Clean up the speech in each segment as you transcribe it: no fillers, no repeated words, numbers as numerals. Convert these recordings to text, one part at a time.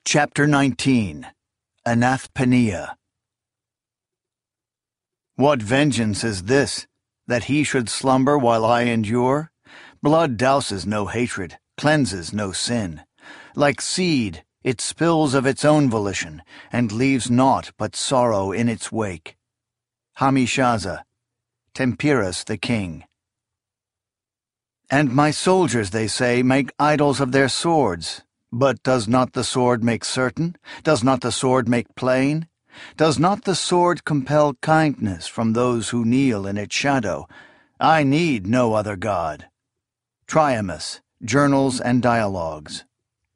Chapter 19 Anathapnea. What vengeance is this, that he should slumber while I endure? Blood douses no hatred, cleanses no sin. Like seed, it spills of its own volition, and leaves naught but sorrow in its wake. Hamishaza, Tempiras the King. And my soldiers, they say, make idols of their swords. But does not the sword make certain? Does not the sword make plain? Does not the sword compel kindness from those who kneel in its shadow? I need no other god. Triamus, Journals and Dialogues.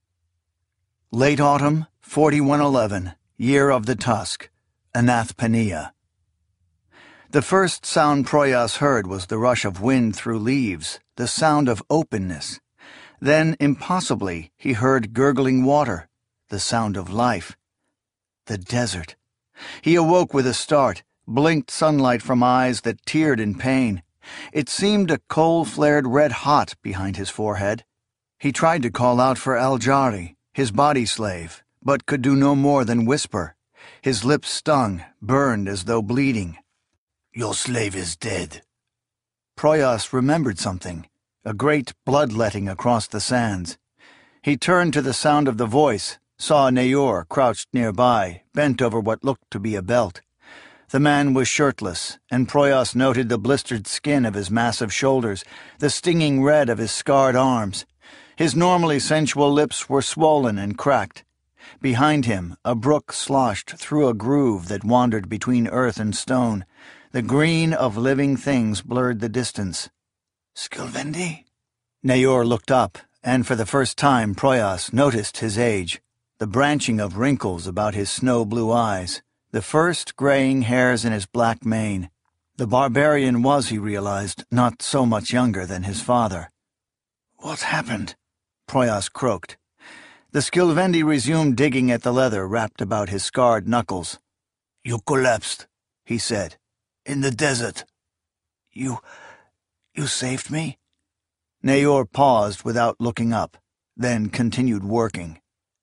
Late autumn, 4111, year of the Tusk, Anathapnea. The first sound Proyas heard was the rush of wind through leaves, the sound of openness. Then, impossibly, he heard gurgling water, the sound of life. The desert. He awoke with a start, blinked sunlight from eyes that teared in pain. It seemed a coal flared red-hot behind his forehead. He tried to call out for Al-Jari, his body slave, but could do no more than whisper. His lips stung, burned as though bleeding. "Your slave is dead." Proyas remembered something. A great bloodletting across the sands. He turned to the sound of the voice, saw Nayor crouched nearby, bent over what looked to be a belt. The man was shirtless, and Proyas noted the blistered skin of his massive shoulders, the stinging red of his scarred arms. His normally sensual lips were swollen and cracked. Behind him, a brook sloshed through a groove that wandered between earth and stone. The green of living things blurred the distance. "Skilvendi?" Nayor looked up, and for the first time Proyas noticed his age, the branching of wrinkles about his snow-blue eyes, the first graying hairs in his black mane. The barbarian was, he realized, not so much younger than his father. "What happened?" Proyas croaked. The Skilvendi resumed digging at the leather wrapped about his scarred knuckles. "You collapsed," he said, "in the desert. You saved me?" Nayor paused without looking up, then continued working.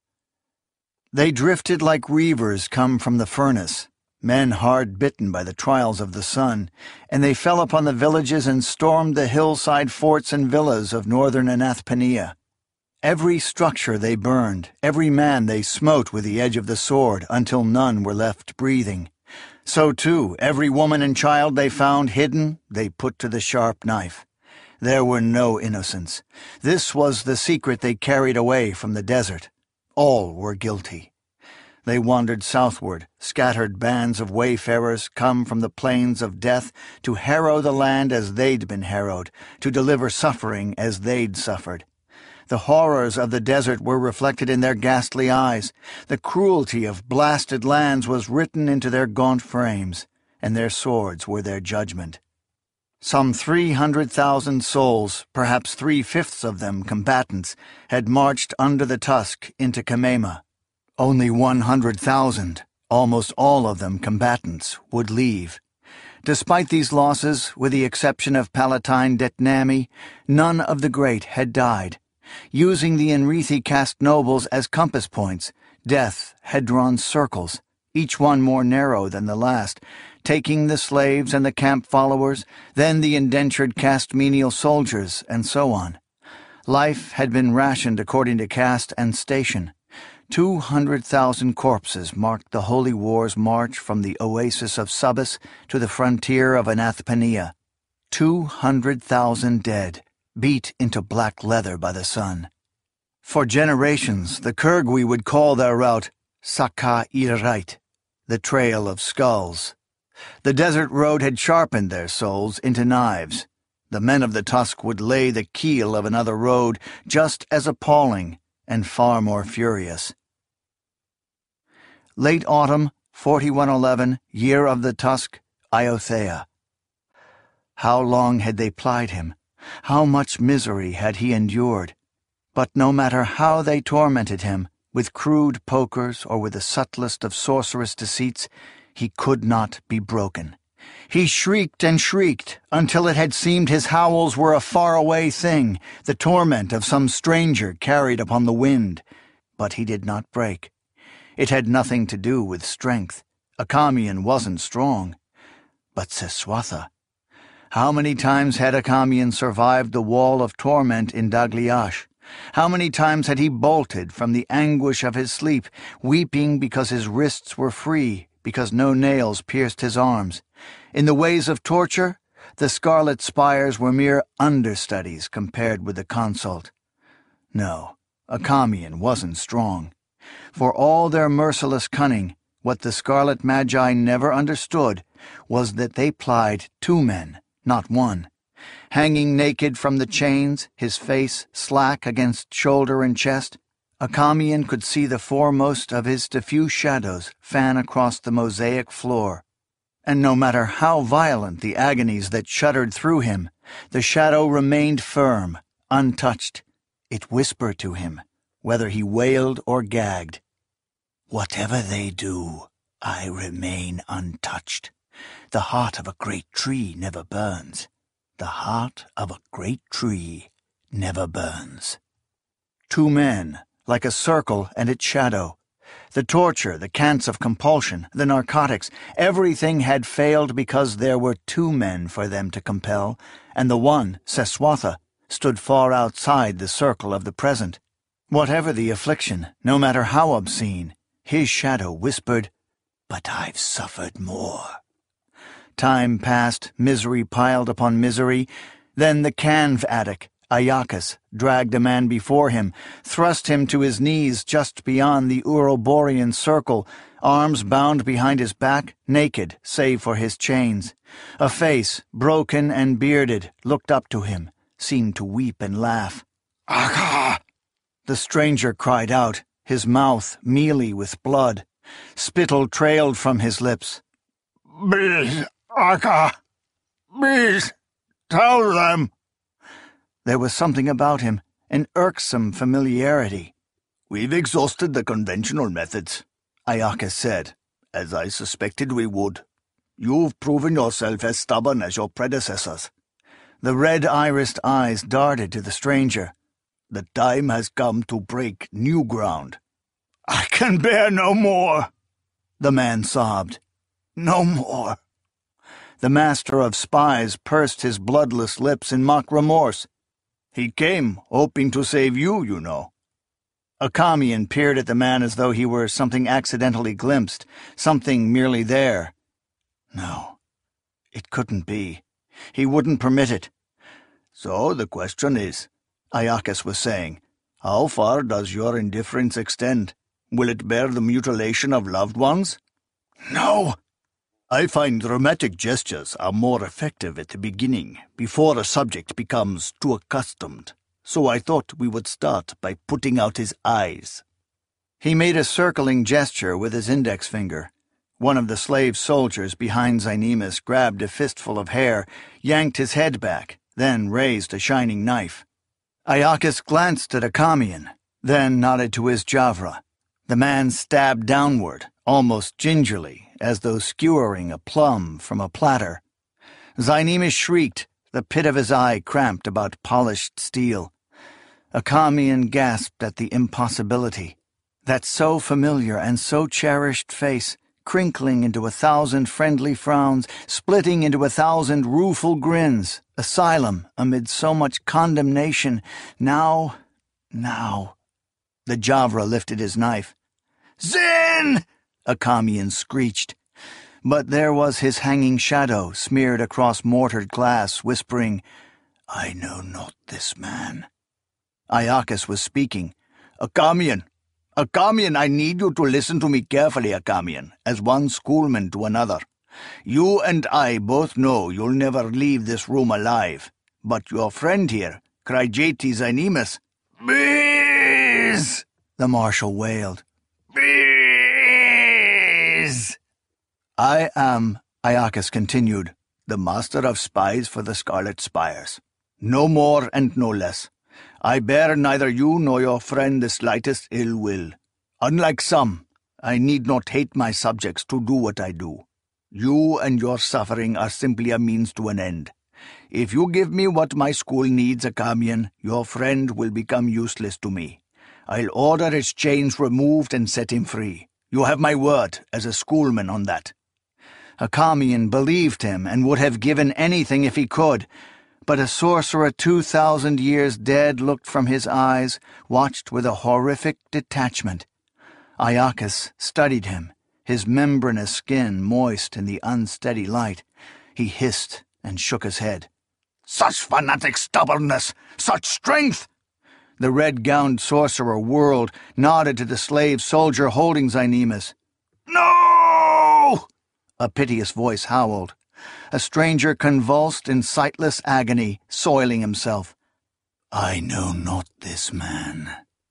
They drifted like reavers come from the furnace, men hard bitten by the trials of the sun, and they fell upon the villages and stormed the hillside forts and villas of northern Anathapnea. Every structure they burned, every man they smote with the edge of the sword until none were left breathing. So, too, every woman and child they found hidden, they put to the sharp knife. There were no innocents. This was the secret they carried away from the desert. All were guilty. They wandered southward, scattered bands of wayfarers come from the plains of death to harrow the land as they'd been harrowed, to deliver suffering as they'd suffered. The horrors of the desert were reflected in their ghastly eyes. The cruelty of blasted lands was written into their gaunt frames, and their swords were their judgment. Some 300,000 souls, perhaps 3/5 of them combatants, had marched under the Tusk into Kamema. Only 100,000, almost all of them combatants, would leave. Despite these losses, with the exception of Palatine Detnami, none of the great had died. Using the Enrithi caste nobles as compass points, death had drawn circles, each one more narrow than the last, taking the slaves and the camp followers, then the indentured caste menial soldiers, and so on. Life had been rationed according to caste and station. 200,000 corpses marked the Holy War's march from the oasis of Subis to the frontier of Anathapnea. 200,000 dead, beat into black leather by the sun. For generations, the Kurgwi would call their route Saka-Irait, the Trail of Skulls. The desert road had sharpened their souls into knives. The men of the Tusk would lay the keel of another road just as appalling and far more furious. Late autumn, 4111, year of the Tusk, Iothea. How long had they plied him? How much misery had he endured? But no matter how they tormented him, with crude pokers or with the subtlest of sorcerous deceits, he could not be broken. He shrieked and shrieked until it had seemed his howls were a far-away thing, the torment of some stranger carried upon the wind. But he did not break. It had nothing to do with strength. Acamian wasn't strong. But Seswatha. How many times had Acamian survived the wall of torment in Dagliash? How many times had he bolted from the anguish of his sleep, weeping because his wrists were free, because no nails pierced his arms? In the ways of torture, the Scarlet Spires were mere understudies compared with the consult. No, Acamian wasn't strong. For all their merciless cunning, what the Scarlet Magi never understood was that they plied two men, not one. Hanging naked from the chains, his face slack against shoulder and chest, Acamian could see the foremost of his diffuse shadows fan across the mosaic floor. And no matter how violent the agonies that shuddered through him, the shadow remained firm, untouched. It whispered to him, whether he wailed or gagged. "Whatever they do, I remain untouched. The heart of a great tree never burns. The heart of a great tree never burns." Two men, like a circle and its shadow. The torture, the cants of compulsion, the narcotics, everything had failed because there were two men for them to compel, and the one, Seswatha, stood far outside the circle of the present. Whatever the affliction, no matter how obscene, his shadow whispered, "But I've suffered more." Time passed, misery piled upon misery. Then the Canv attic, Iacchus, dragged a man before him, thrust him to his knees just beyond the Uroborean circle, arms bound behind his back, naked save for his chains. A face, broken and bearded, looked up to him, seemed to weep and laugh. "Akka!" The stranger cried out, his mouth mealy with blood. Spittle trailed from his lips. "Please, Akka! Please, tell them!" There was something about him, an irksome familiarity. "We've exhausted the conventional methods," Iacchus said, "as I suspected we would. You've proven yourself as stubborn as your predecessors." The red-irised eyes darted to the stranger. "The time has come to break new ground." "I can bear no more," the man sobbed. "No more." The master of spies pursed his bloodless lips in mock remorse. "He came, hoping to save you, you know." Acamian peered at the man as though he were something accidentally glimpsed, something merely there. No, it couldn't be. He wouldn't permit it. "So the question is," Iacchus was saying, "how far does your indifference extend? Will it bear the mutilation of loved ones?" "No!" "I find dramatic gestures are more effective at the beginning, before a subject becomes too accustomed. So I thought we would start by putting out his eyes." He made a circling gesture with his index finger. One of the slave soldiers behind Zynemus grabbed a fistful of hair, yanked his head back, then raised a shining knife. Iacchus glanced at Acamian, then nodded to his Javra. The man stabbed downward, almost gingerly, as though skewering a plum from a platter. Zynemus shrieked, the pit of his eye cramped about polished steel. Acamian gasped at the impossibility. That so familiar and so cherished face, crinkling into 1,000 friendly frowns, splitting into 1,000 rueful grins, asylum amid so much condemnation, now. The Javra lifted his knife. "Zin!" Acamian screeched. But there was his hanging shadow smeared across mortared glass, whispering, "I know not this man." Iacchus was speaking. Acamian, I need you to listen to me carefully, Acamian, as one schoolman to another. You and I both know you'll never leave this room alive, but your friend here, Crygete Zynemus—" "Please!" the marshal wailed. "Please!" "I am," Iacchus continued, "the master of spies for the Scarlet Spires. No more and no less. I bear neither you nor your friend the slightest ill will. Unlike some, I need not hate my subjects to do what I do. You and your suffering are simply a means to an end. If you give me what my school needs, Acamian, your friend will become useless to me. I'll order his chains removed and set him free. You have my word as a schoolman on that." Akamian believed him and would have given anything if he could, but a sorcerer 2,000 years dead looked from his eyes, watched with a horrific detachment. Iacchus studied him, his membranous skin moist in the unsteady light. He hissed and shook his head. "Such fanatic stubbornness! Such strength!" The red-gowned sorcerer whirled, nodded to the slave soldier holding Zynemus. "No!" a piteous voice howled. A stranger convulsed in sightless agony, soiling himself. "I know not this man."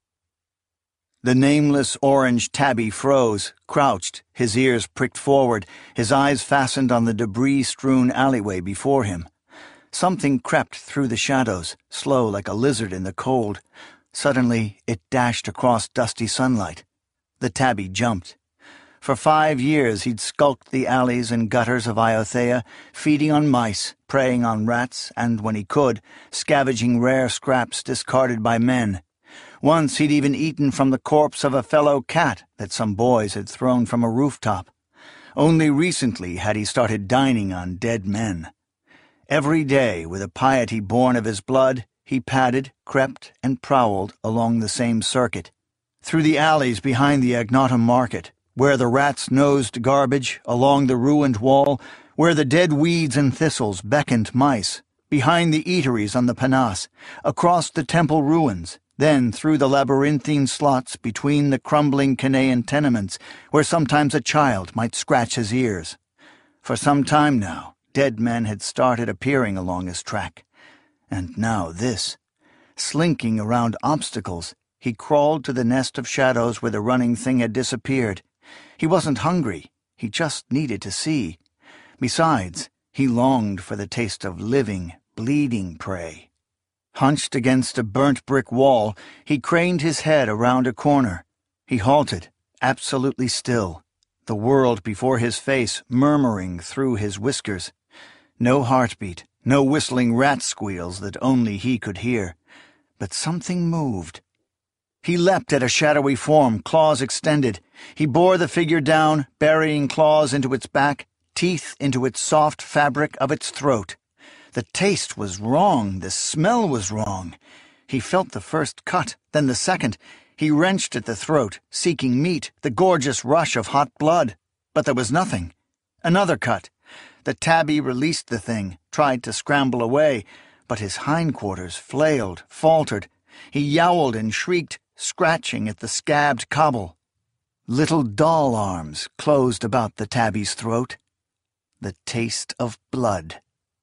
The nameless orange tabby froze, crouched, his ears pricked forward, his eyes fastened on the debris-strewn alleyway before him. Something crept through the shadows, slow like a lizard in the cold. Suddenly, it dashed across dusty sunlight. The tabby jumped. For 5 years he'd skulked the alleys and gutters of Iothea, feeding on mice, preying on rats, and, when he could, scavenging rare scraps discarded by men. Once he'd even eaten from the corpse of a fellow cat that some boys had thrown from a rooftop. Only recently had he started dining on dead men. Every day, with a piety born of his blood, he padded, crept, and prowled along the same circuit. Through the alleys behind the Agnotum Market, where the rats nosed garbage, along the ruined wall, where the dead weeds and thistles beckoned mice, behind the eateries on the Panas, across the temple ruins, then through the labyrinthine slots between the crumbling Canaan tenements, where sometimes a child might scratch his ears. For some time now, dead men had started appearing along his track. And now this. Slinking around obstacles, he crawled to the nest of shadows where the running thing had disappeared. He wasn't hungry, he just needed to see. Besides, he longed for the taste of living, bleeding prey. Hunched against a burnt brick wall, he craned his head around a corner. He halted, absolutely still, the world before his face murmuring through his whiskers. No heartbeat, no whistling rat squeals that only he could hear. But something moved. He leapt at a shadowy form, claws extended. He bore the figure down, burying claws into its back, teeth into its soft fabric of its throat. The taste was wrong, the smell was wrong. He felt the first cut, then the second. He wrenched at the throat, seeking meat, the gorgeous rush of hot blood. But there was nothing. Another cut. The tabby released the thing, tried to scramble away, but his hindquarters flailed, faltered. He yowled and shrieked, scratching at the scabbed cobble. Little doll arms closed about the tabby's throat. The taste of blood.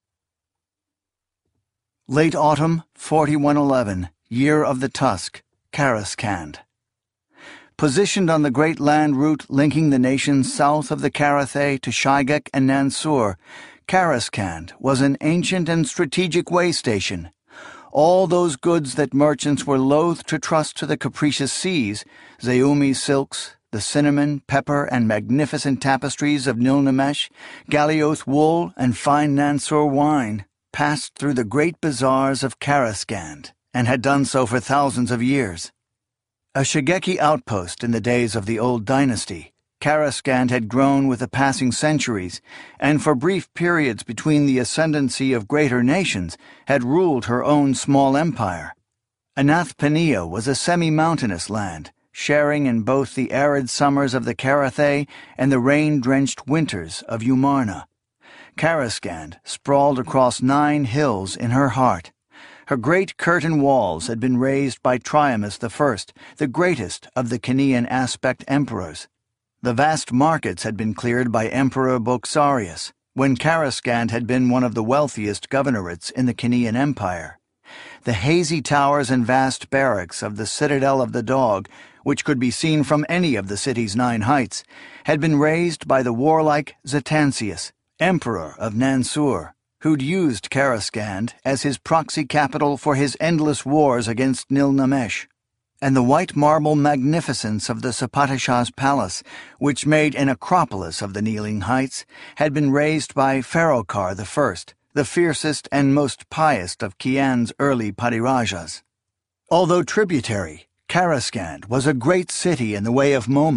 Late autumn, 4111, year of the Tusk, Karaskand. Positioned on the great land route linking the nations south of the Karathay to Shigek and Nansur, Karaskand was an ancient and strategic way station. All those goods that merchants were loath to trust to the capricious seas, Zeumi silks, the cinnamon, pepper, and magnificent tapestries of Nilnamesh, Galioth wool, and fine Nansur wine, passed through the great bazaars of Karaskand, and had done so for thousands of years. A Shigeki outpost in the days of the Old Dynasty, Karaskand had grown with the passing centuries, and for brief periods between the ascendancy of greater nations, had ruled her own small empire. Anathpania was a semi-mountainous land, sharing in both the arid summers of the Karathay and the rain-drenched winters of Umarna. Karaskand sprawled across 9 hills in her heart. Her great curtain walls had been raised by Triamus I, the greatest of the Kenyan aspect emperors. The vast markets had been cleared by Emperor Boxarius, when Karaskand had been one of the wealthiest governorates in the Kenyan Empire. The hazy towers and vast barracks of the Citadel of the Dog, which could be seen from any of the city's 9 heights, had been raised by the warlike Zatansius, Emperor of Nansur, who'd used Karaskand as his proxy capital for his endless wars against Nilnamesh. And the white marble magnificence of the Sapatishah's palace, which made an acropolis of the kneeling heights, had been raised by Pharokhar I, the fiercest and most pious of Kian's early Padirajas. Although tributary, Karaskand was a great city in the way of Momum,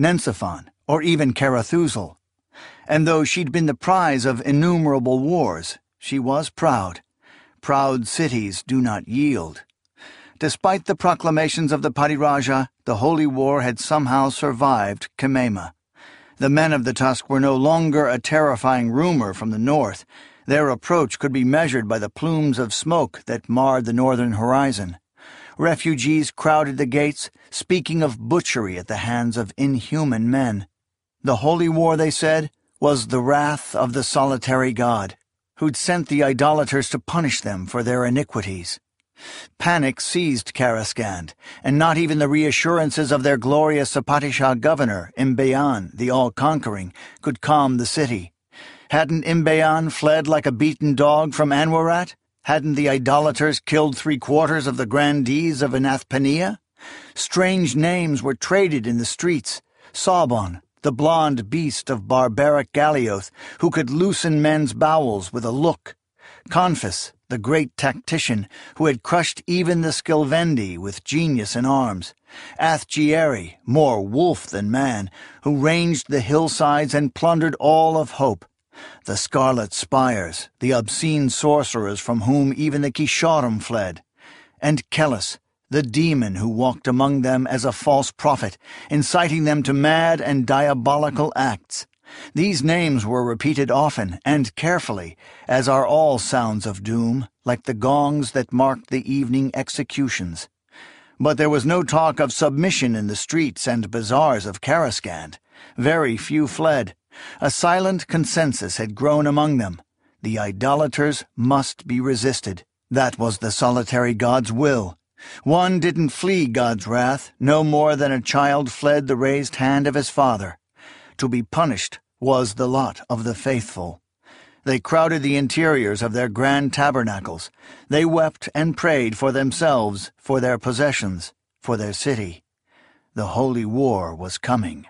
Nensiphon, or even Carathuzel. And though she'd been the prize of innumerable wars, she was proud. Proud cities do not yield. Despite the proclamations of the Pariraja, the Holy War had somehow survived Kemema. The men of the Tusk were no longer a terrifying rumor from the north. Their approach could be measured by the plumes of smoke that marred the northern horizon. Refugees crowded the gates, speaking of butchery at the hands of inhuman men. The Holy War, they said, was the wrath of the solitary God, who'd sent the idolaters to punish them for their iniquities. Panic seized Karaskand, and not even the reassurances of their glorious Sapatisha governor, Imbayan, the all-conquering, could calm the city. Hadn't Imbayan fled like a beaten dog from Anwarat? Hadn't the idolaters killed 3/4 of the grandees of Anathpania? Strange names were traded in the streets. Sabon, the blonde beast of barbaric Galioth, who could loosen men's bowels with a look. Confus, the great tactician, who had crushed even the Skilvendi with genius in arms. Athgieri, more wolf than man, who ranged the hillsides and plundered all of hope. The Scarlet Spires, the obscene sorcerers from whom even the Kisharim fled. And Kellis, the demon who walked among them as a false prophet, inciting them to mad and diabolical acts. These names were repeated often and carefully, as are all sounds of doom, like the gongs that marked the evening executions. But there was no talk of submission in the streets and bazaars of Karaskand. Very few fled. A silent consensus had grown among them. The idolaters must be resisted. That was the solitary God's will. One didn't flee God's wrath, no more than a child fled the raised hand of his father. To be punished was the lot of the faithful. They crowded the interiors of their grand tabernacles. They wept and prayed for themselves, for their possessions, for their city. The Holy War was coming.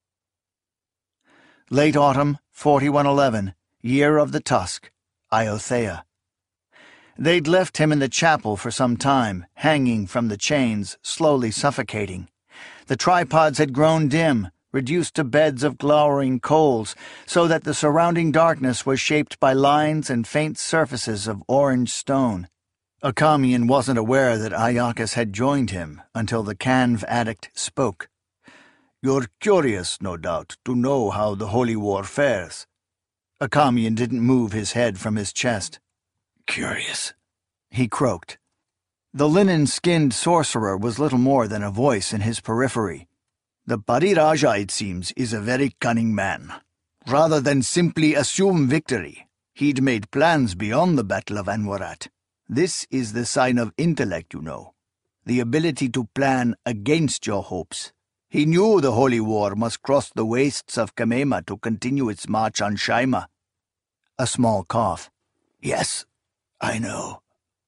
Late autumn, 4111, year of the Tusk, Iothea. They'd left him in the chapel for some time, hanging from the chains, slowly suffocating. The tripods had grown dim, reduced to beds of glowering coals, so that the surrounding darkness was shaped by lines and faint surfaces of orange stone. Akamian wasn't aware that Iacchus had joined him until the Canv addict spoke. "You're curious, no doubt, to know how the Holy War fares." Akamian didn't move his head from his chest. "Curious," he croaked. The linen-skinned sorcerer was little more than a voice in his periphery. "The Pariraja, it seems, is a very cunning man. Rather than simply assume victory, he'd made plans beyond the Battle of Anwarat. This is the sign of intellect, you know. The ability to plan against your hopes. He knew the Holy War must cross the wastes of Kemema to continue its march on Shaima." A small cough. "Yes, I know.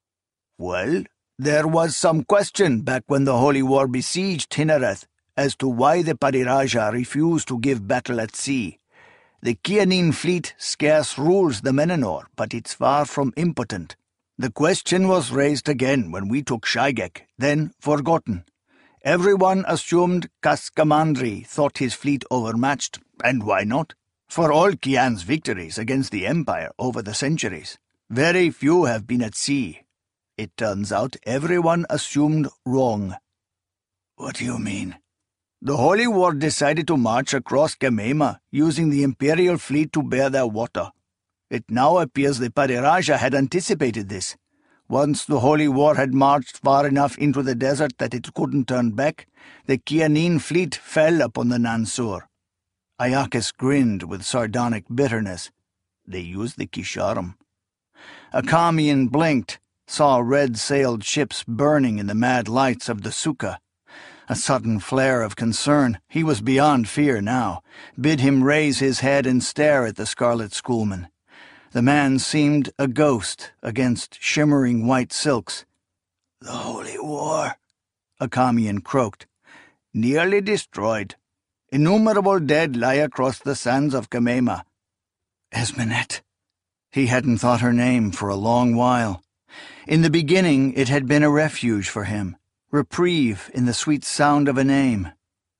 Well, there was some question back when the Holy War besieged Hinnereth as to why the Pariraja refused to give battle at sea. The Kianin fleet scarce rules the Menenor, but it's far from impotent. The question was raised again when we took Shaigek, then forgotten. Everyone assumed Kaskamandri thought his fleet overmatched, and why not? For all Kian's victories against the Empire over the centuries, very few have been at sea. It turns out everyone assumed wrong." "What do you mean?" "The Holy War decided to march across Kemema, using the Imperial fleet to bear their water. It now appears the Pariraja had anticipated this. Once the Holy War had marched far enough into the desert that it couldn't turn back, the Kianin fleet fell upon the Nansur." Iacchus grinned with sardonic bitterness. "They used the Kisharim." Akamian blinked, saw red-sailed ships burning in the mad lights of the Sukkah. A sudden flare of concern, he was beyond fear now, bid him raise his head and stare at the scarlet schoolman. The man seemed a ghost against shimmering white silks. "The Holy War," Akamian croaked. "Nearly destroyed. Innumerable dead lie across the sands of Kemema." Esmenet. He hadn't thought her name for a long while. In the beginning it had been a refuge for him, reprieve in the sweet sound of a name.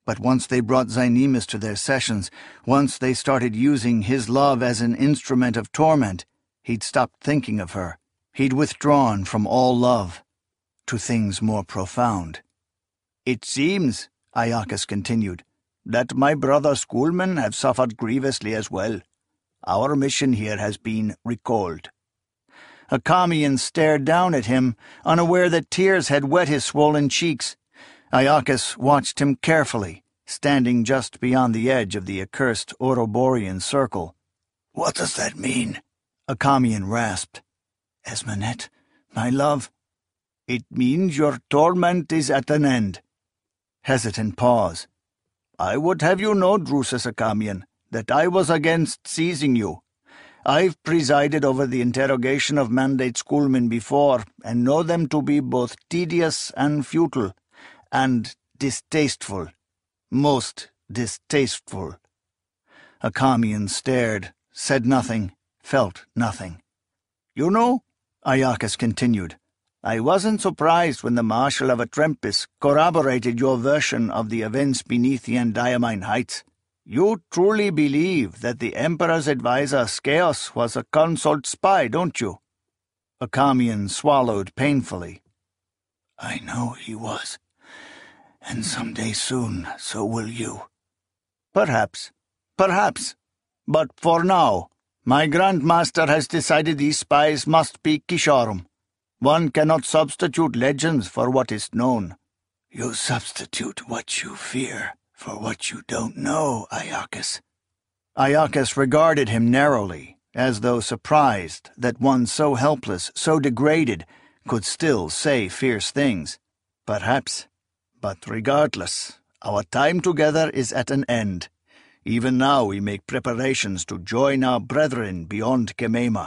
But once they brought Zynemus to their sessions, once they started using his love as an instrument of torment, he'd stopped thinking of her. He'd withdrawn from all love to things more profound. "It seems," Iacchus continued, "that my brother schoolmen have suffered grievously as well. Our mission here has been recalled." Acamian stared down at him, unaware that tears had wet his swollen cheeks. Iacchus watched him carefully, standing just beyond the edge of the accursed Ouroborean circle. "What does that mean?" Acamian rasped. "Esmenet, my love." "It means your torment is at an end." Hesitant pause. "I would have you know, Drusus Acamian, that I was against seizing you. I've presided over the interrogation of mandate schoolmen before, and know them to be both tedious and futile, and distasteful. Most distasteful." Acamian stared, said nothing, felt nothing. "You know," Iacchus continued, "I wasn't surprised when the Marshal of Atrempis corroborated your version of the events beneath the Endymion Heights. You truly believe that the Emperor's advisor Sceos was a consult spy, don't you?" Acamian swallowed painfully. "I know he was, and someday soon so will you." Perhaps. But for now, my Grand Master has decided these spies must be Kishorum. One cannot substitute legends for what is known." "You substitute what you fear for what you don't know, Iacchus." Iacchus regarded him narrowly, as though surprised that one so helpless, so degraded, could still say fierce things. Perhaps. But regardless, our time together is at an end. Even now we make preparations to join our brethren beyond Kemema.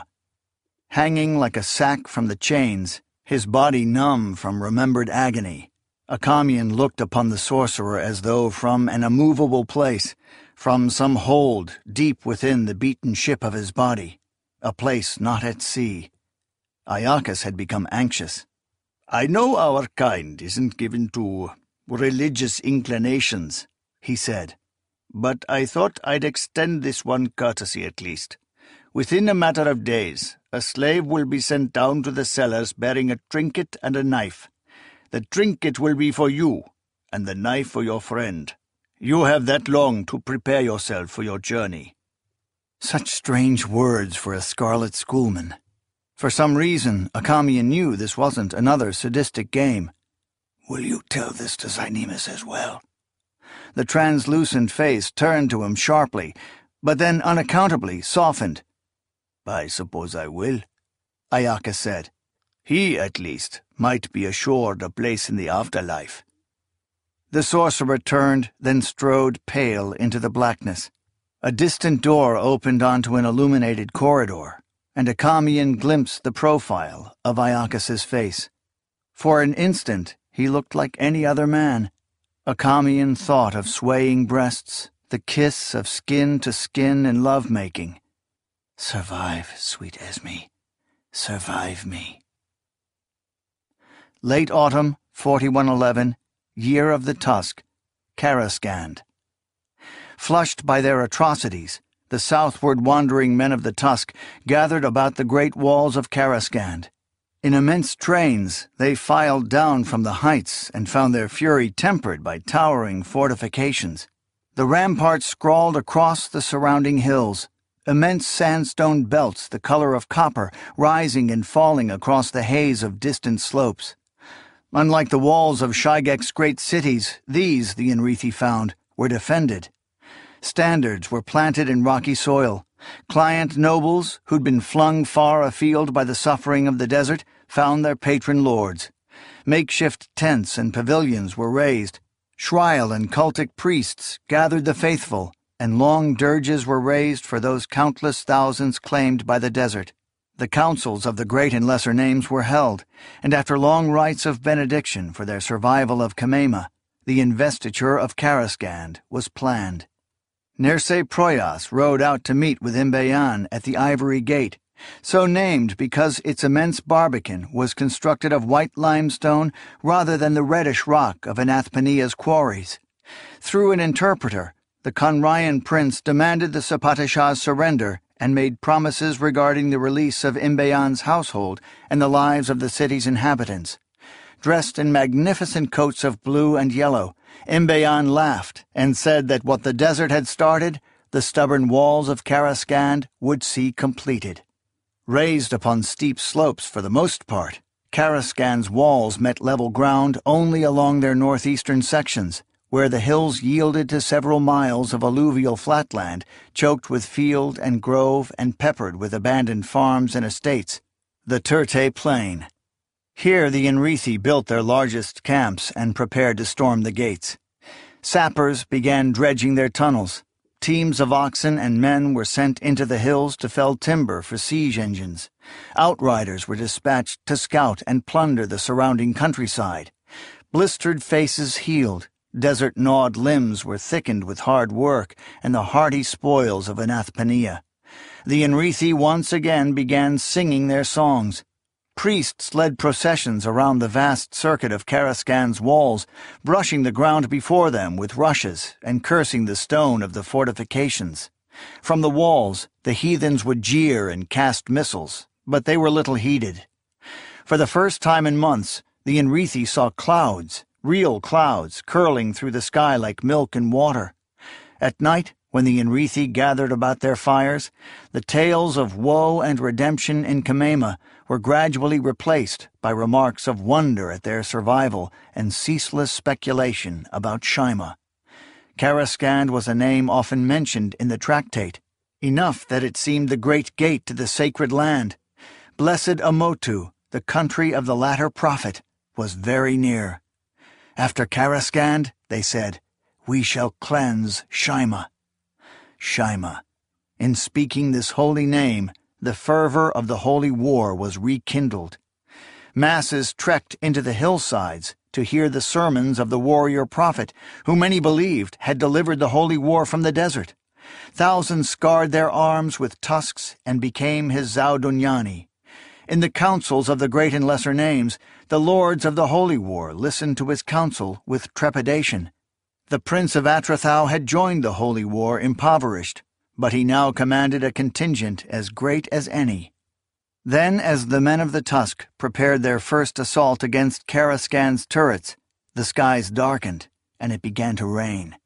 Hanging like a sack from the chains, his body numb from remembered agony, Acamian looked upon the sorcerer as though from an immovable place, from some hold deep within the beaten ship of his body, a place not at sea. Iacchus had become anxious. "I know our kind isn't given to religious inclinations," he said, "but I thought I'd extend this one courtesy at least. Within a matter of days, a slave will be sent down to the cellars bearing a trinket and a knife. The trinket will be for you, and the knife for your friend. You have that long to prepare yourself for your journey." Such strange words for a scarlet schoolman. For some reason, Acamian knew this wasn't another sadistic game. "Will you tell this to Zynemus as well?" The translucent face turned to him sharply, but then unaccountably softened. "I suppose I will," Iacchus said. "He, at least, might be assured a place in the afterlife." The sorcerer turned, then strode pale into the blackness. A distant door opened onto an illuminated corridor, and Acamian glimpsed the profile of Iacchus's face. For an instant he looked like any other man. Acamian thought of swaying breasts, the kiss of skin to skin in love-making. "Survive, sweet Esme. Survive me." Late autumn, 4111, year of the Tusk, Karaskand. Flushed by their atrocities, the southward wandering men of the Tusk gathered about the great walls of Karaskand. In immense trains, they filed down from the heights and found their fury tempered by towering fortifications. The ramparts scrawled across the surrounding hills, immense sandstone belts the color of copper rising and falling across the haze of distant slopes. Unlike the walls of Shygek's great cities, these, the Enrithi found, were defended. Standards were planted in rocky soil. Client nobles, who'd been flung far afield by the suffering of the desert, found their patron lords. Makeshift tents and pavilions were raised. Shriel and cultic priests gathered the faithful, and long dirges were raised for those countless thousands claimed by the desert. The councils of the great and lesser names were held, and after long rites of benediction for their survival of Kemema, the investiture of Karaskand was planned. Nerse Proyas rode out to meet with Imbayan at the Ivory Gate, so named because its immense barbican was constructed of white limestone rather than the reddish rock of Anathpania's quarries. Through an interpreter, the Konrayan prince demanded the Sapata Shah's surrender and made promises regarding the release of Imbayan's household and the lives of the city's inhabitants. Dressed in magnificent coats of blue and yellow, Imbayan laughed and said that what the desert had started, the stubborn walls of Karaskand would see completed. Raised upon steep slopes for the most part, Karaskand's walls met level ground only along their northeastern sections, where the hills yielded to several miles of alluvial flatland, choked with field and grove and peppered with abandoned farms and estates, the Turte Plain. Here the Enrithi built their largest camps and prepared to storm the gates. Sappers began dredging their tunnels. Teams of oxen and men were sent into the hills to fell timber for siege engines. Outriders were dispatched to scout and plunder the surrounding countryside. Blistered faces healed. Desert-gnawed limbs were thickened with hard work and the hearty spoils of Anathapania. The Enrithi once again began singing their songs. Priests led processions around the vast circuit of Karaskand's walls, brushing the ground before them with rushes and cursing the stone of the fortifications. From the walls, the heathens would jeer and cast missiles, but they were little heeded. For the first time in months, the Enrithi saw clouds, real clouds, curling through the sky like milk and water. At night, when the Enrithi gathered about their fires, the tales of woe and redemption in Kamema were gradually replaced by remarks of wonder at their survival and ceaseless speculation about Shima. Karaskand was a name often mentioned in the tractate, enough that it seemed the great gate to the sacred land. Blessed Amotu, the country of the latter prophet, was very near. After Karaskand, they said, we shall cleanse Shima. Shima. In speaking this holy name, the fervor of the holy war was rekindled. Masses trekked into the hillsides to hear the sermons of the warrior prophet, who many believed had delivered the holy war from the desert. Thousands scarred their arms with tusks and became his Zaudunyani. In the councils of the great and lesser names, the lords of the holy war listened to his counsel with trepidation. The prince of Atrathau had joined the holy war impoverished, but he now commanded a contingent as great as any. Then, as the men of the Tusk prepared their first assault against Karaskand's turrets, the skies darkened, and it began to rain.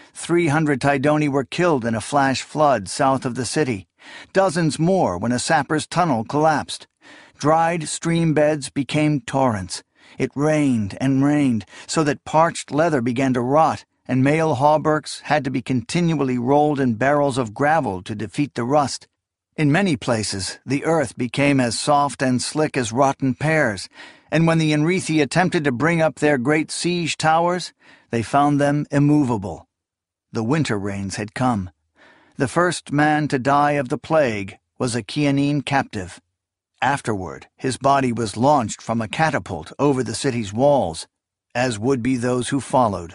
300 Tidoni were killed in a flash flood south of the city, dozens more when a sapper's tunnel collapsed. Dried stream beds became torrents. It rained and rained, so that parched leather began to rot, and mail hauberks had to be continually rolled in barrels of gravel to defeat the rust. In many places, the earth became as soft and slick as rotten pears, and when the Enrithi attempted to bring up their great siege towers, they found them immovable. The winter rains had come. The first man to die of the plague was a Chianine captive. Afterward, his body was launched from a catapult over the city's walls, as would be those who followed.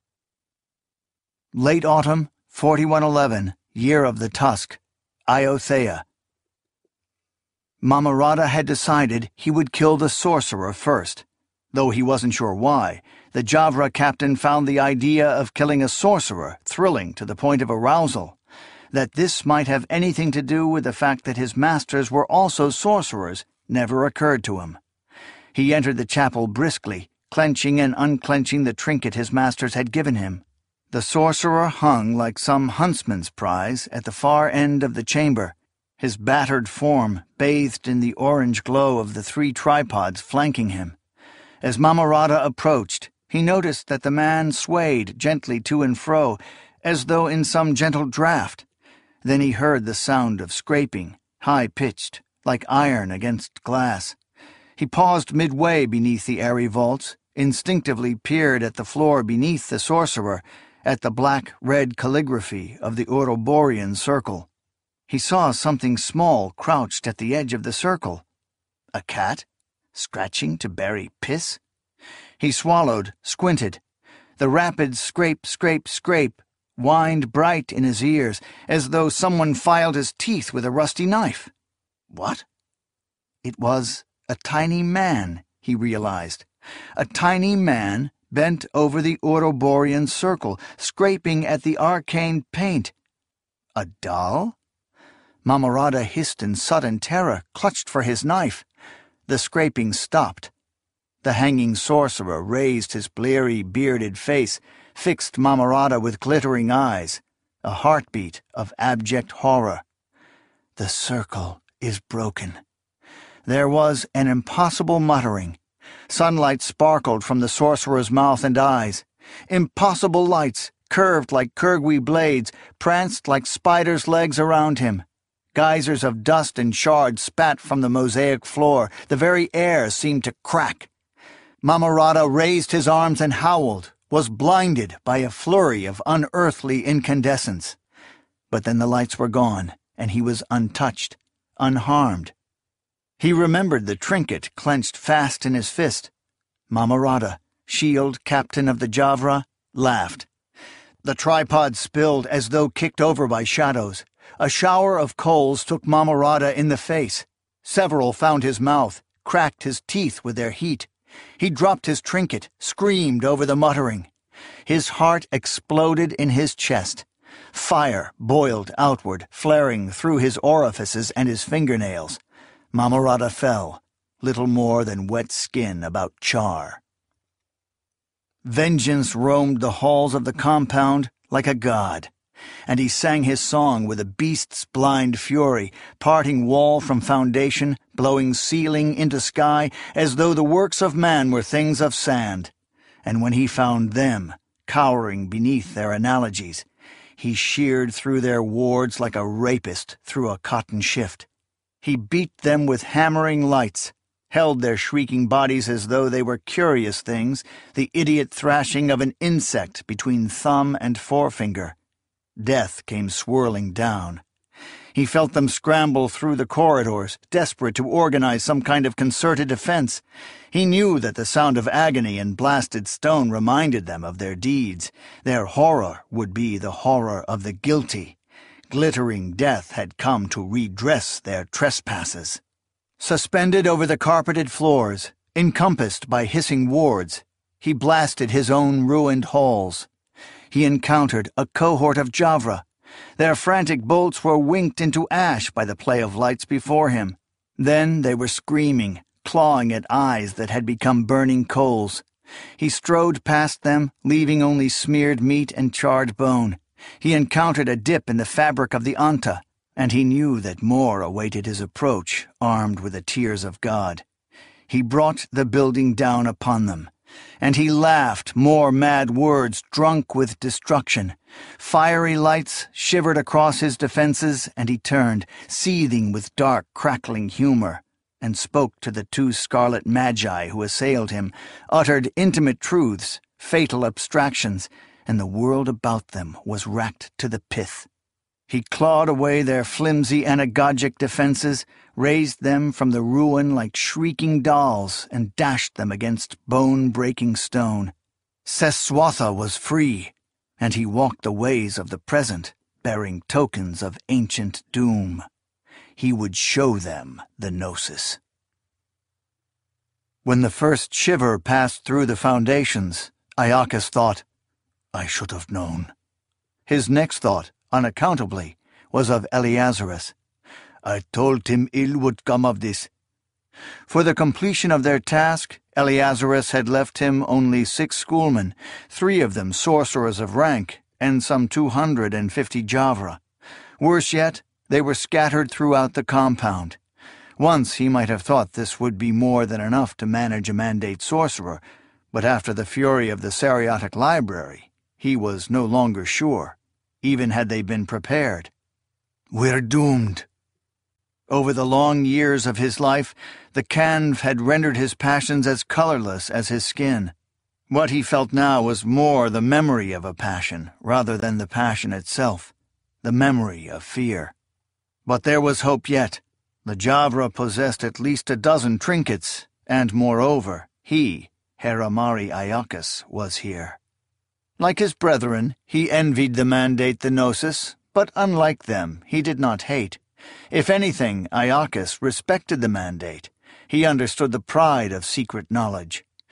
Late autumn, 4111, year of the Tusk, Iothea. Mamarada had decided he would kill the sorcerer first. Though he wasn't sure why, the Javra captain found the idea of killing a sorcerer thrilling to the point of arousal. That this might have anything to do with the fact that his masters were also sorcerers never occurred to him. He entered the chapel briskly, clenching and unclenching the trinket his masters had given him. The sorcerer hung like some huntsman's prize at the far end of the chamber, his battered form bathed in the orange glow of the 3 tripods flanking him. As Mamarada approached, he noticed that the man swayed gently to and fro, as though in some gentle draught. Then he heard the sound of scraping, high-pitched, like iron against glass. He paused midway beneath the airy vaults, instinctively peered at the floor beneath the sorcerer, at the black-red calligraphy of the Ouroborean circle. He saw something small crouched at the edge of the circle. A cat? Scratching to bury piss? He swallowed, squinted. The rapid scrape, scrape, scrape whined bright in his ears, as though someone filed his teeth with a rusty knife. What? It was a tiny man, he realized. A tiny man bent over the Ouroborean circle, scraping at the arcane paint. A doll? Mamarada hissed in sudden terror, clutched for his knife. The scraping stopped. The hanging sorcerer raised his bleary, bearded face, fixed Mamarada with glittering eyes, a heartbeat of abject horror. The circle is broken. There was an impossible muttering. Sunlight sparkled from the sorcerer's mouth and eyes. Impossible lights, curved like Kurgwi blades, pranced like spiders' legs around him. Geysers of dust and shards spat from the mosaic floor. The very air seemed to crack. Mamarada raised his arms and howled, was blinded by a flurry of unearthly incandescence. But then the lights were gone, and he was untouched, unharmed. He remembered the trinket clenched fast in his fist. Mamarada, shield captain of the Javra, laughed. The tripod spilled as though kicked over by shadows. A shower of coals took Mamarada in the face. Several found his mouth, cracked his teeth with their heat. He dropped his trinket, screamed over the muttering. His heart exploded in his chest. Fire boiled outward, flaring through his orifices and his fingernails. Mamarada fell, little more than wet skin about char. Vengeance roamed the halls of the compound like a god, and he sang his song with a beast's blind fury, parting wall from foundation, blowing ceiling into sky, as though the works of man were things of sand. And when he found them, cowering beneath their analogies, he sheared through their wards like a rapist through a cotton shift. He beat them with hammering lights, held their shrieking bodies as though they were curious things, the idiot thrashing of an insect between thumb and forefinger. Death came swirling down. He felt them scramble through the corridors, desperate to organize some kind of concerted defense. He knew that the sound of agony and blasted stone reminded them of their deeds. Their horror would be the horror of the guilty. Glittering death had come to redress their trespasses. Suspended over the carpeted floors, encompassed by hissing wards, he blasted his own ruined halls. He encountered a cohort of Javra. Their frantic bolts were winked into ash by the play of lights before him. Then they were screaming, clawing at eyes that had become burning coals. He strode past them, leaving only smeared meat and charred bone. He encountered a dip in the fabric of the Anta, and he knew that more awaited his approach, armed with the tears of God. He brought the building down upon them, and he laughed more mad words drunk with destruction. Fiery lights shivered across his defenses, and he turned, seething with dark, crackling humor, and spoke to the two scarlet magi who assailed him, uttered intimate truths, fatal abstractions, and the world about them was racked to the pith. He clawed away their flimsy anagogic defenses, raised them from the ruin like shrieking dolls, and dashed them against bone-breaking stone. Seswatha was free, and he walked the ways of the present, bearing tokens of ancient doom. He would show them the Gnosis. When the first shiver passed through the foundations, Iacchus thought, I should have known. His next thought, unaccountably, was of Eleazarus. I told him ill would come of this. For the completion of their task, Eleazarus had left him only 6 schoolmen, 3 of them sorcerers of rank, and some 250 Javra. Worse yet, they were scattered throughout the compound. Once he might have thought this would be more than enough to manage a mandate sorcerer, but after the fury of the Sariotic Library, he was no longer sure, even had they been prepared. We're doomed. Over the long years of his life, the Canv had rendered his passions as colorless as his skin. What he felt now was more the memory of a passion, rather than the passion itself, the memory of fear. But there was hope yet. The Javra possessed at least a dozen trinkets, and moreover, he, Heramari Iacchus, was here. Like his brethren, he envied the mandate the Gnosis, but unlike them, he did not hate. If anything, Iacchus respected the mandate. He understood the pride of secret knowledge.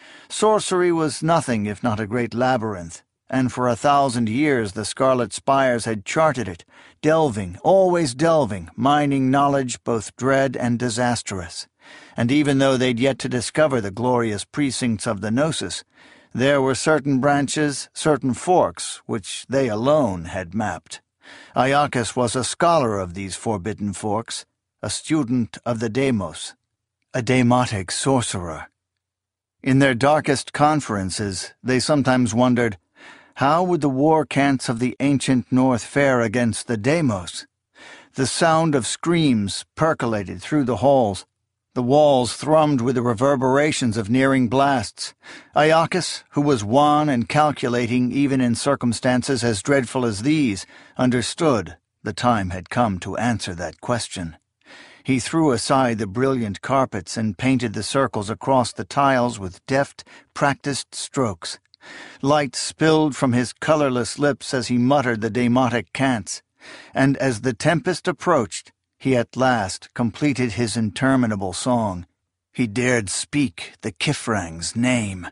Sorcery was nothing if not a great labyrinth, and for 1,000 years the Scarlet Spires had charted it, delving, always delving, mining knowledge both dread and disastrous. And even though they'd yet to discover the glorious precincts of the Gnosis, there were certain branches, certain forks, which they alone had mapped. Iacchus was a scholar of these forbidden forks, a student of the Deimos, a demotic sorcerer. In their darkest conferences, they sometimes wondered, how would the war cants of the ancient North fare against the Deimos? The sound of screams percolated through the halls. The walls thrummed with the reverberations of nearing blasts. Iacchus, who was wan and calculating even in circumstances as dreadful as these, understood the time had come to answer that question. He threw aside the brilliant carpets and painted the circles across the tiles with deft, practiced strokes. Light spilled from his colorless lips as he muttered the demotic cants, and as the tempest approached, he at last completed his interminable song. He dared speak the Kifrang's name.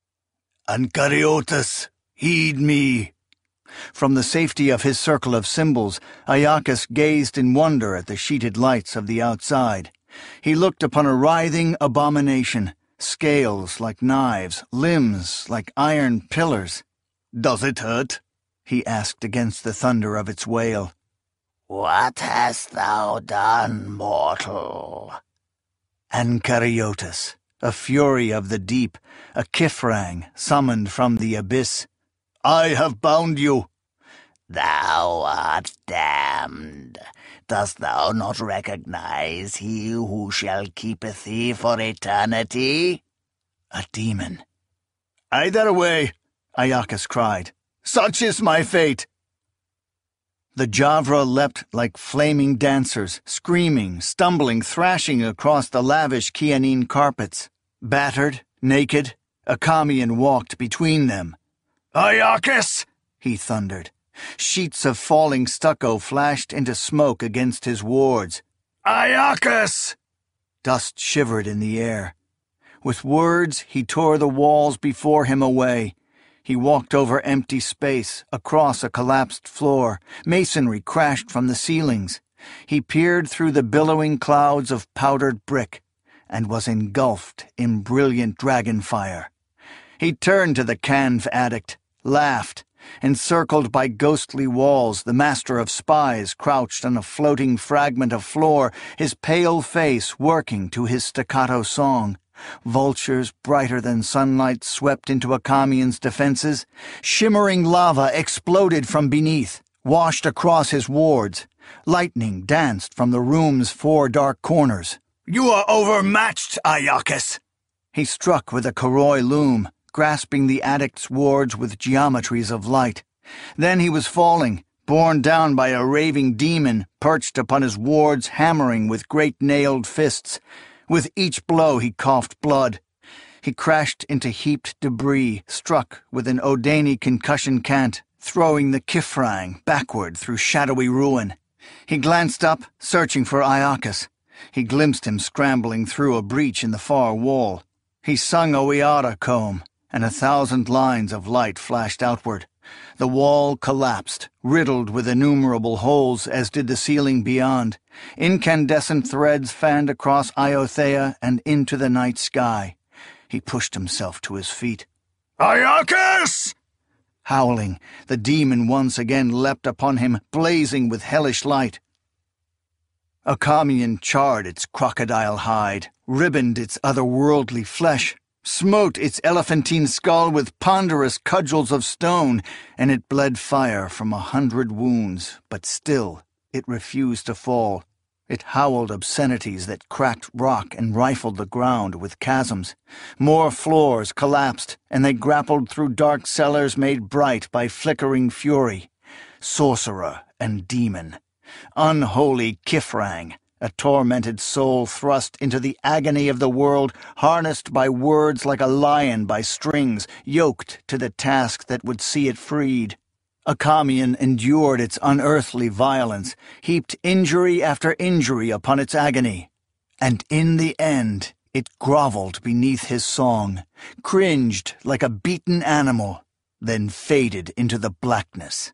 "Ancariotus, heed me!" From the safety of his circle of symbols, Iacchus gazed in wonder at the sheeted lights of the outside. He looked upon a writhing abomination, scales like knives, limbs like iron pillars. "Does it hurt?" he asked against the thunder of its wail. "What hast thou done, mortal?" Ancariotus, a fury of the deep, a Kifrang summoned from the abyss. "I have bound you." "Thou art damned. Dost thou not recognize he who shall keepeth thee for eternity?" A demon. "Either way," Iacchus cried. "Such is my fate." The Javra leapt like flaming dancers, screaming, stumbling, thrashing across the lavish Chianine carpets. Battered, naked, Akamian walked between them. "Iacchus!" he thundered. Sheets of falling stucco flashed into smoke against his wards. "Iacchus!" Dust shivered in the air. With words he tore the walls before him away. He walked over empty space, across a collapsed floor. Masonry crashed from the ceilings. He peered through the billowing clouds of powdered brick, and was engulfed in brilliant dragon fire. He turned to the canve addict, laughed. Encircled by ghostly walls, the master of spies crouched on a floating fragment of floor, his pale face working to his staccato song. Vultures brighter than sunlight swept into Akamian's defenses. Shimmering lava exploded from beneath, washed across his wards. Lightning danced from the room's 4 dark corners. "You are overmatched, Iacchus!" He struck with a Koroi loom, grasping the addict's wards with geometries of light. Then he was falling, borne down by a raving demon perched upon his wards, hammering with great nailed fists. With each blow he coughed blood. He crashed into heaped debris, struck with an Odani concussion cant, throwing the Kifrang backward through shadowy ruin. He glanced up, searching for Iacchus. He glimpsed him scrambling through a breach in the far wall. He sung a Wiara comb, and 1,000 lines of light flashed outward. The wall collapsed, riddled with innumerable holes, as did the ceiling beyond. Incandescent threads fanned across Iothea and into the night sky. He pushed himself to his feet. "Iacchus!" Howling, the demon once again leapt upon him, blazing with hellish light. Akamian charred its crocodile hide, ribboned its otherworldly flesh, smote its elephantine skull with ponderous cudgels of stone, and it bled fire from 100 wounds, but still it refused to fall. It howled obscenities that cracked rock and rifled the ground with chasms. More floors collapsed, and they grappled through dark cellars made bright by flickering fury. Sorcerer and demon. Unholy Kifrang, a tormented soul thrust into the agony of the world, harnessed by words like a lion by strings, yoked to the task that would see it freed. Akamian endured its unearthly violence, heaped injury after injury upon its agony, and in the end It groveled beneath his song, cringed like a beaten animal, then faded into the blackness.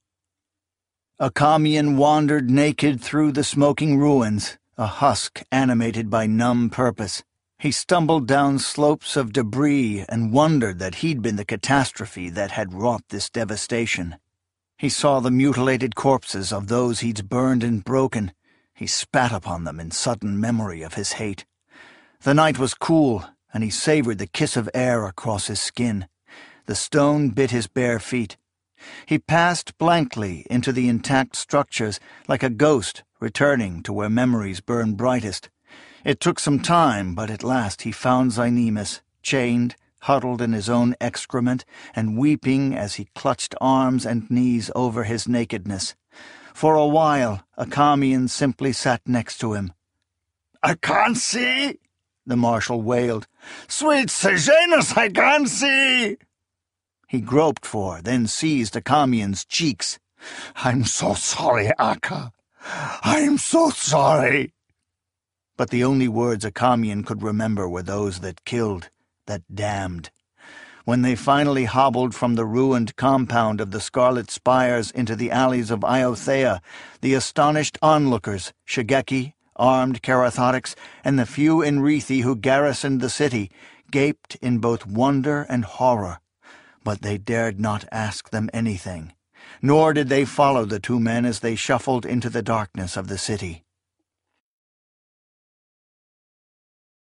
Akamian wandered naked through the smoking ruins, a husk animated by numb purpose. He stumbled down slopes of debris and wondered that he'd been the catastrophe that had wrought this devastation. He saw the mutilated corpses of those he'd burned and broken. He spat upon them in sudden memory of his hate. The night was cool, and he savored the kiss of air across his skin. The stone bit his bare feet. He passed blankly into the intact structures like a ghost returning to where memories burn brightest. It took some time, but at last he found Zynemus, chained, huddled in his own excrement, and weeping as he clutched arms and knees over his nakedness. For a while, Akamian simply sat next to him. "I can't see," the marshal wailed. "Sweet Sejanus, I can't see." He groped for, then seized Akamian's cheeks. "I'm so sorry, Akka. I'm so sorry." But the only words Akamian could remember were those that killed, that damned. When they finally hobbled from the ruined compound of the Scarlet Spires into the alleys of Iothea, the astonished onlookers, Shigeki, armed Carathotics, and the few Enrithi who garrisoned the city, gaped in both wonder and horror. But they dared not ask them anything, nor did they follow the two men as they shuffled into the darkness of the city.